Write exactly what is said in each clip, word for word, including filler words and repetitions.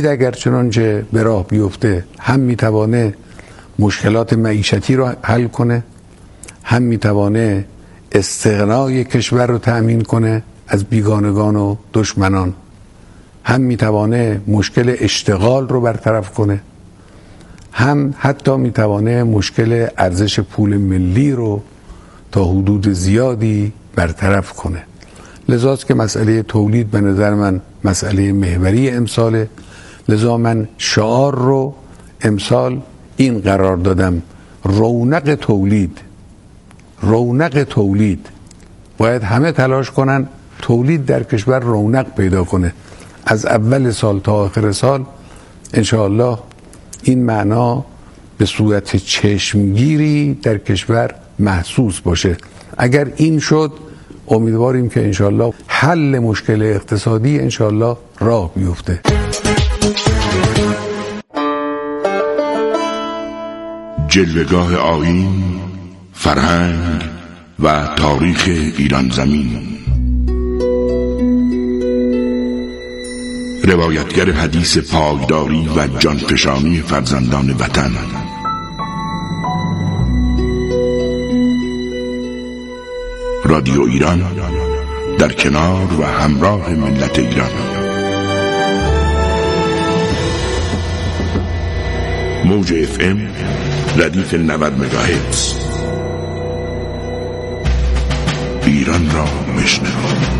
تولید اگر چنانچه به راه بیفته هم میتوانه مشکلات معیشتی رو حل کنه، هم میتوانه استغنای کشور رو تأمین کنه از بیگانگان و دشمنان، هم میتوانه مشکل اشتغال رو برطرف کنه، هم حتی میتوانه مشکل ارزش پول ملی رو تا حدود زیادی برطرف کنه. لذاست که مسئله تولید به نظر من مسئله محوری امساله. لذا من شعار رو امسال این قرار دادم: رونق تولید. رونق تولید باید همه تلاش کنن تولید در کشور رونق پیدا کنه. از اول سال تا آخر سال انشاءالله این معنا به صورت چشمگیری در کشور محسوس باشه. اگر این شد امیدواریم که انشاءالله حل مشکل اقتصادی انشاءالله راه بیفته. جلوه‌گاه آیین، فرهنگ و تاریخ ایران زمین. روایتگر حدیث پایداری و جانفشانی فرزندان وطن. رادیو ایران در کنار و همراه ملت ایران. موج اف ام ردیف نود مگاهرتز. ایران را بشنو.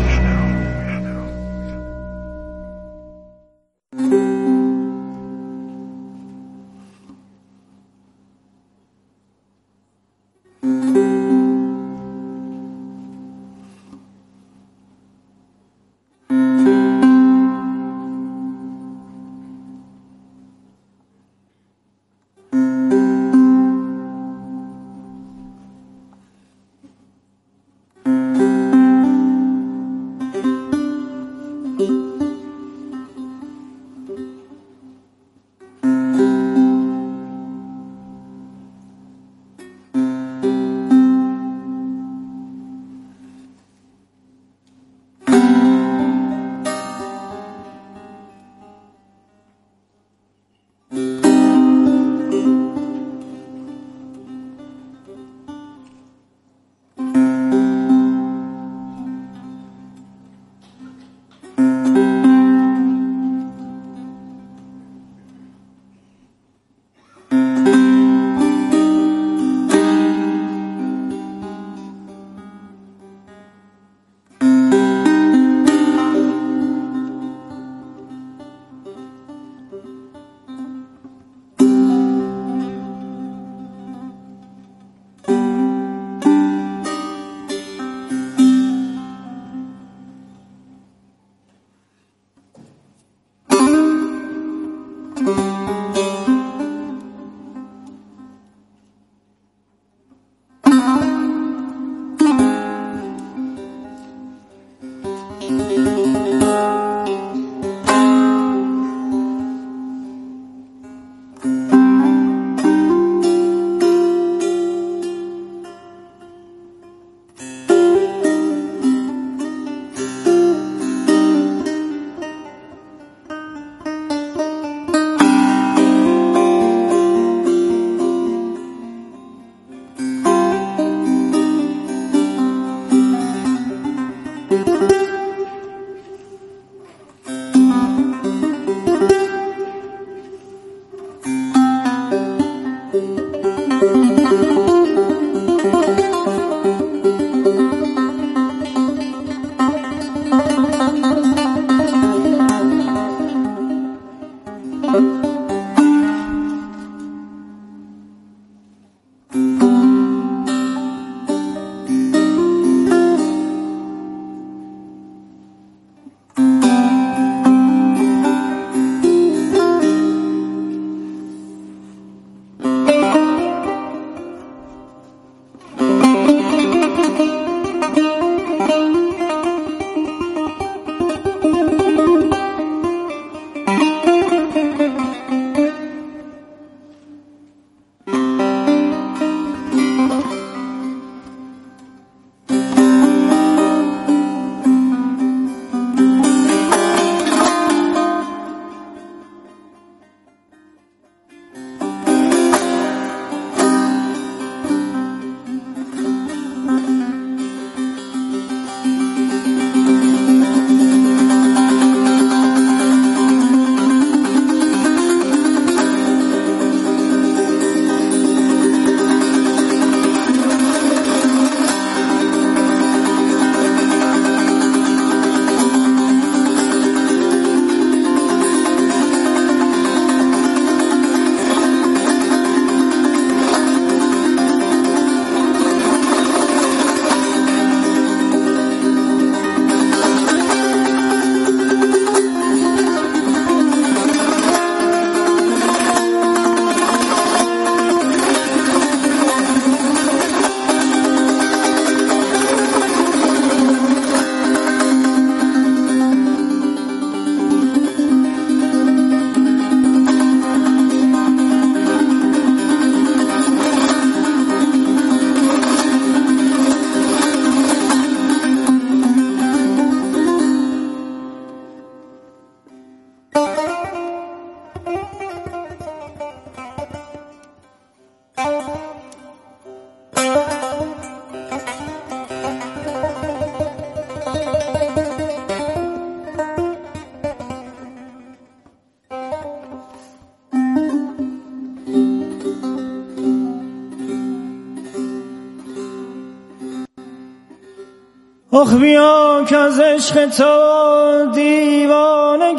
آخ بیا که از عشق تو دیوانه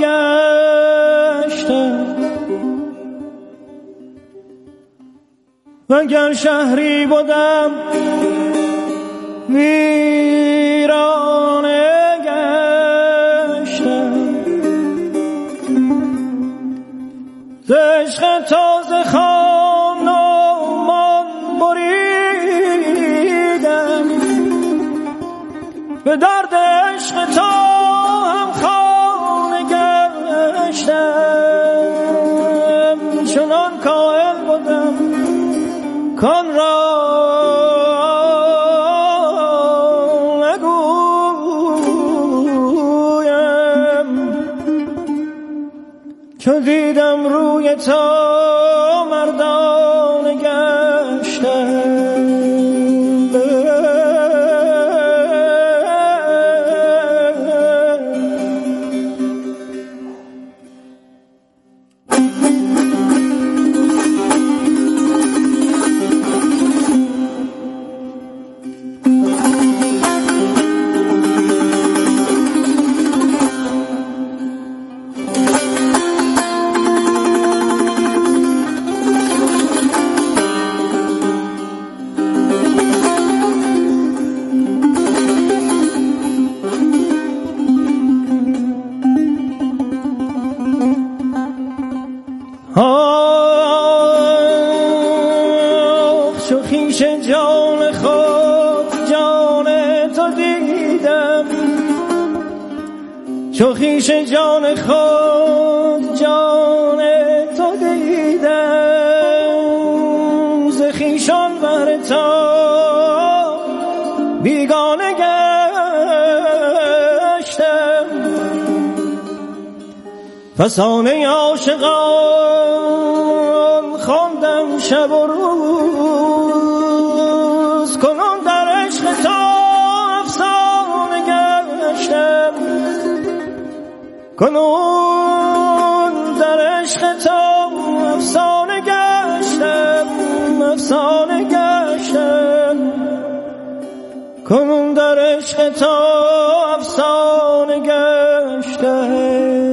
گشتم، وگر شهری بودم ویرانه گشتم. ز عشق تو ز خان و مان بریدم، به درد عشق تو هم خانه گشتم. چنان کائل بودم کان را نگویم، چون دیدم روی تو مردانه گشتم. آخ چو خویش جان خود جان تو دیدم، چو خویش جان خود جان تو دیدم، ز خویشان بهر تو بیگانه گشتم. فسانه عاشقان خواندم شب و روز، کنون در عشق تو افسانه گشتم، کنون در عشق تو افسانه گشتم، افسانه گشتم، کنون در عشق تو افسانه گشتم.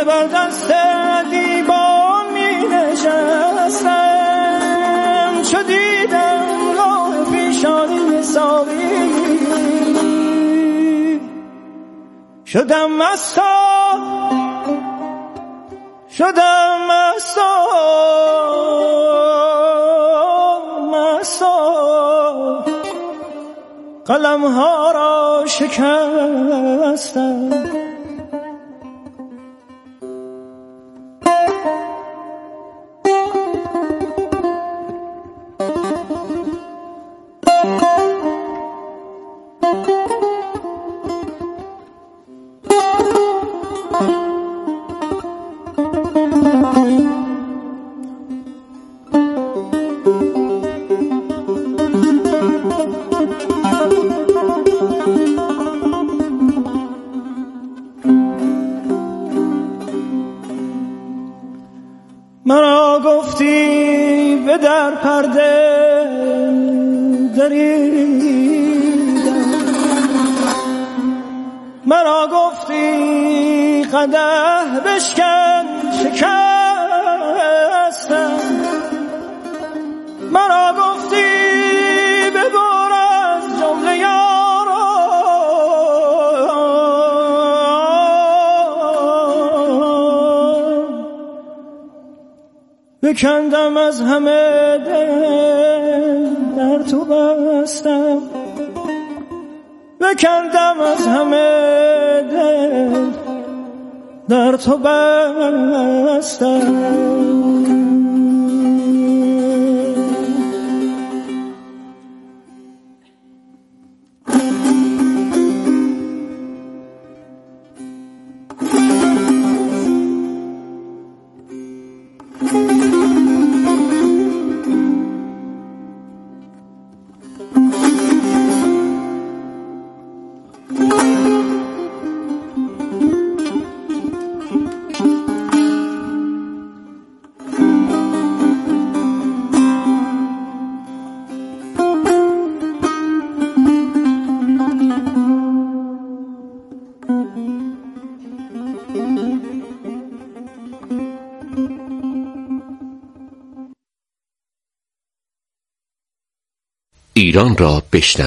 بر دست دیوان می نشستم، چو دیدم راه پیشانی ساقی شدم مستا شدم مستا مستا قلم ها را شکستم. مرا گفتی به در پرده دریدم، مرا گفتی قدح بشکن شکستم، مرا گفتی ببر از جمله یاران، بکندم از همه دل در تو بستم، بکندم از همه دل در تو بستم. ایران را بشنو.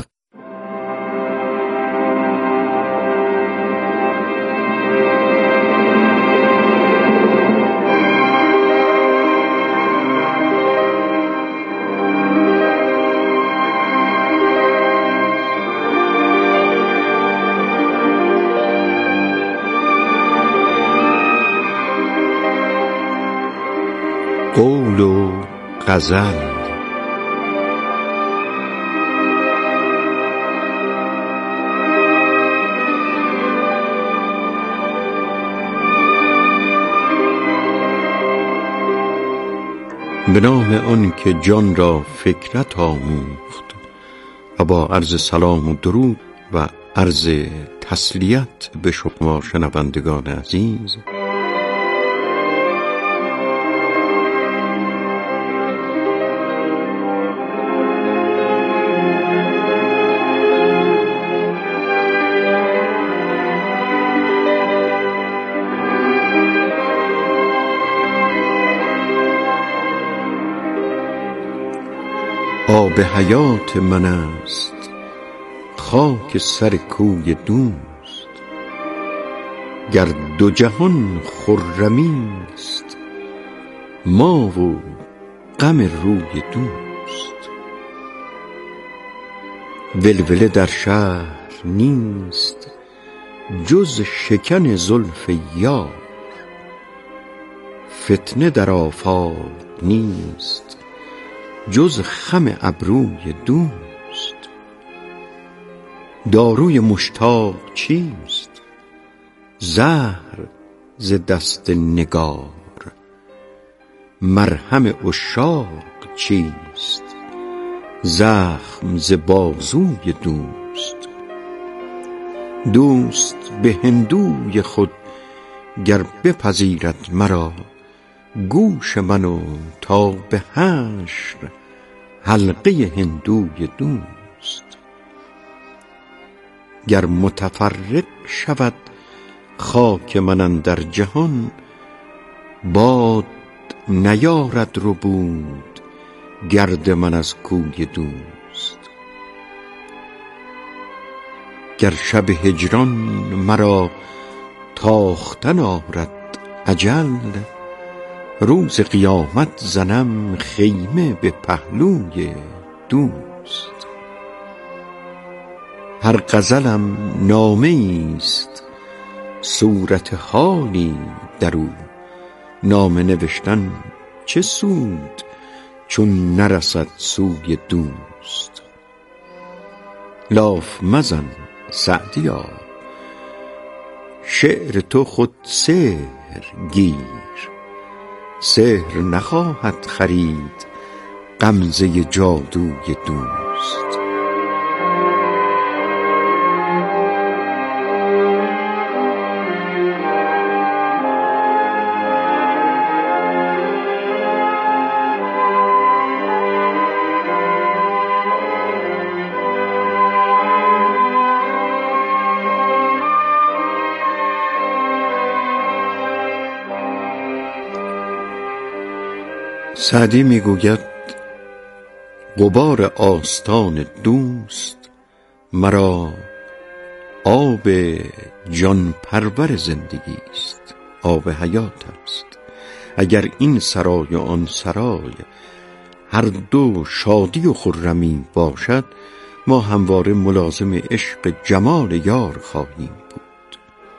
قول و غزل به نام آن که جان را فکرت آموخت و با عرض سلام و درود و عرض تسلیت به شما شنوندگان عزیز، آب حیات من است خاک سر کوی دوست، گر دو جهان خرمی است ما و غم روی دوست. ولوله در شهر نیست جز شکن زلف یار، فتنه در آفاق نیست جز خم ابروی دوست. داروی مشتاق چیست؟ زهر ز دست نگار. مرهم عشاق چیست؟ زخم ز بازوی دوست. دوست به هندوی خود گر بپذیرد مرا، گوش منو تا به حشر حلقه هندوی دوست. گر متفرق شود خاک من اندر جهان، باد نیارد رو بود گرد من از کوی دوست. گر شب هجران مرا تاختن آرد اجل، روز قیامت زنم خیمه به پهلوی دوست. هر غزلم نامه است صورت حالی در او، نامه نوشتن چه سود چون نرسد سوی دوست. لاف مزن سعدیا شعر تو خود سحر گیر، سحر نخواهد خرید غمزه جادوی دوست. سعدی میگوید غبار آستان دوست مرا آب جان پرور زندگی است، آب حیات است. اگر این سرای و آن سرای هر دو شادی و خرمی باشد، ما همواره ملازم عشق جمال یار خواهیم بود.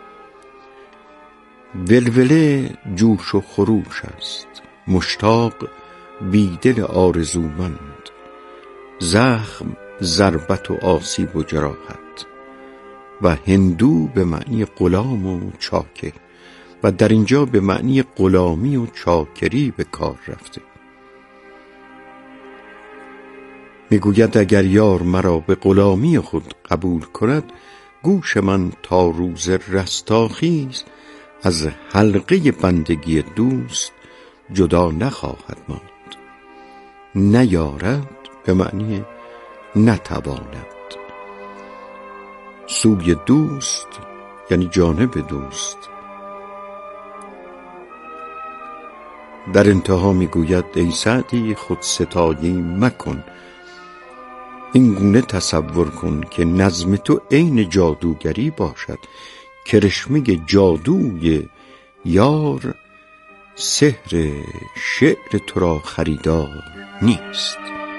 ولوله جوش و خروش است، مشتاق بیدل آرزومند، زخم ضربت و آسیب و جراحت، و هندو به معنی غلام و چاکر، و در اینجا به معنی غلامی و چاکری به کار رفته. میگوید اگر یار مرا به غلامی خود قبول کند، گوش من تا روز رستاخیز از حلقه بندگی دوست جدا نخواهد ماند. نیارد به معنی نتواند. سوی دوست یعنی جانب دوست. در انتها میگوید ای سعدی خود ستایی مکن، این گونه تصور کن که نظم تو عین جادوگری باشد، کرشمه جادوی یار سحر شعر تو را خریدار نیست.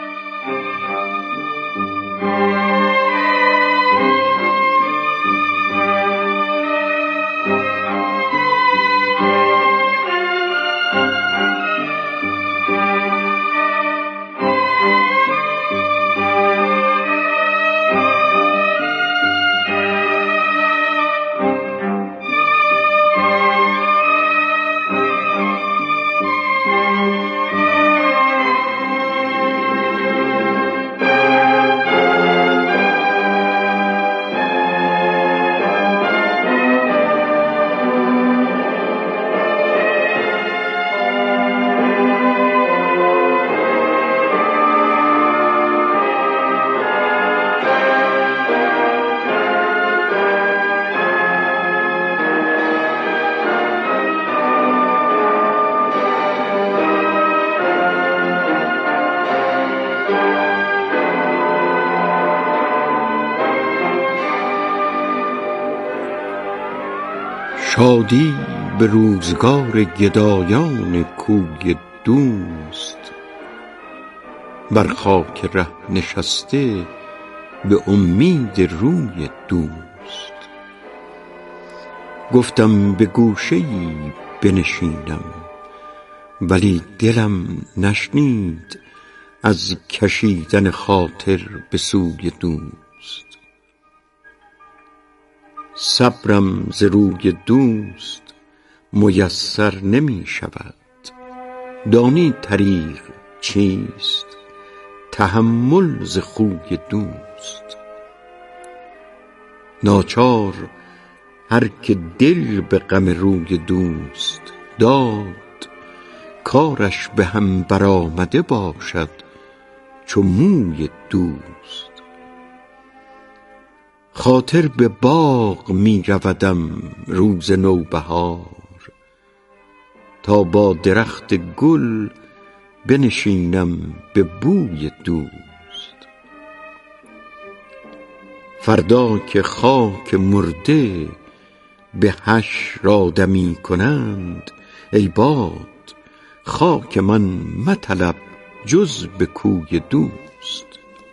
شادی به روزگار گدایان کوی دوست، بر خاک ره نشسته به امید روی دوست. گفتم به گوشه‌ای بنشینم، ولی دلم نشنید از کشیدن خاطر به سوی دوست. صبرم ز روی دوست میسر نمی شود، دانی طریق چیست تحمل ز خوی دوست. ناچار هر که دل به غم روی دوست داد، کارش به هم برآمده باشد چو موی دوست. خاطر به باغ می رودم روز نوبهار، تا با درخت گل بنشینم به بوی دوست. فردا که خاک مرده به حشر آدمی کنند، ای باد خاک من مطلب جز به کوی دوست.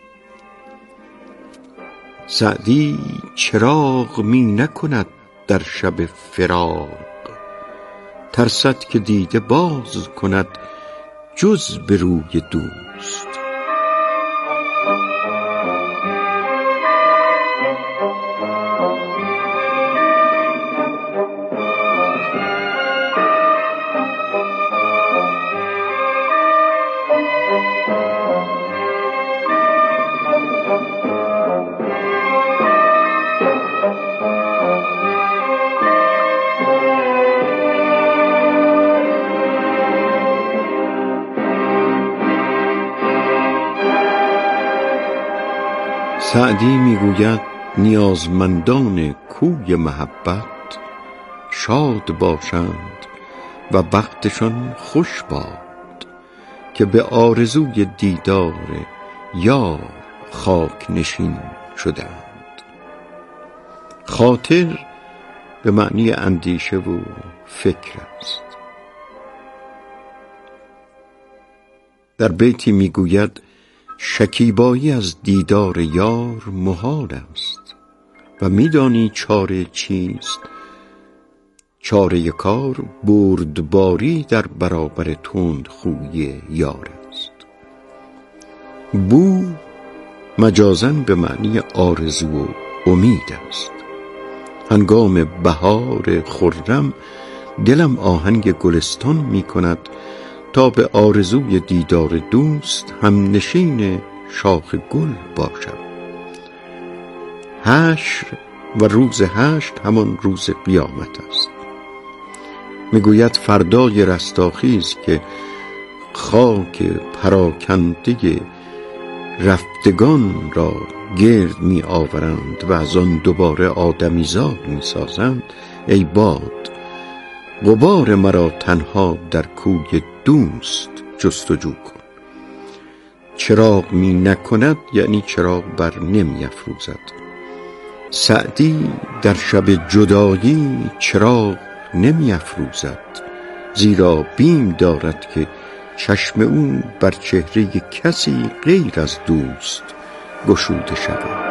سعدی چراغ می نکند در شب فراق، ترسد که دیده باز کند جز به روی دوست. سعدی میگوید نیازمندان کوی محبت شاد باشند و بختشان خوش باد که به آرزوی دیدار یار خاک نشین شدند. خاطر به معنی اندیشه و فکر است. در بیتی میگوید شکیبایی از دیدار یار محال است و میدانی چاره چیست؟ چاره کار بردباری در برابر تند خوی یار است. بو مجازاً به معنی آرزو و امید است. هنگام بهار خرم دلم آهنگ گلستان می کند تا به آرزوی دیدار دوست هم نشین شاخ گل باشم. حشر و روز هشت همان روز قیامت است. میگوید فردای رستاخیز که خاک پراکنده رفتگان را گرد می آورند و از آن دوباره آدمیزاد می سازند، ای باد غبار مرا تنها در کوی دوست جستجو کن. چراغ می نکند یعنی چراغ بر نمی افروزد. سعدی در شب جدایی چراغ نمی افروزد، زیرا بیم دارد که چشم او بر چهره کسی غیر از دوست گشوده شود.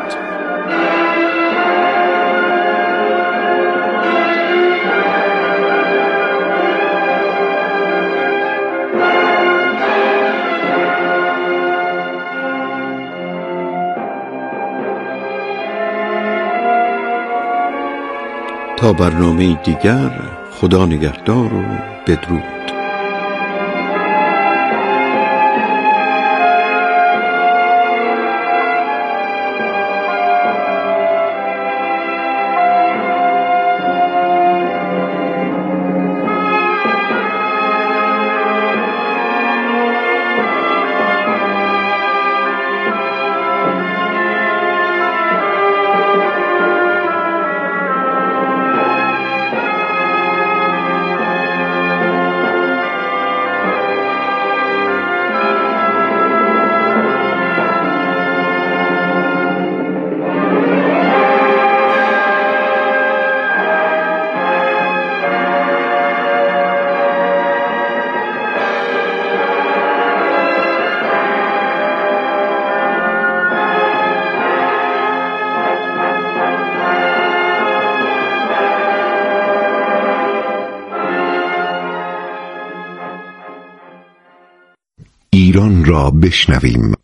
تا برنامه دیگر، خدا نگهدار و بدرود. ایران را بشنویم.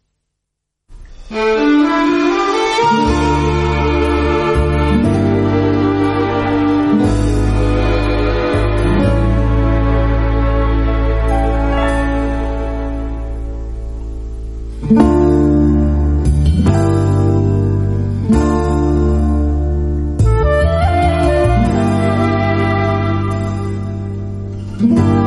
Mm-hmm.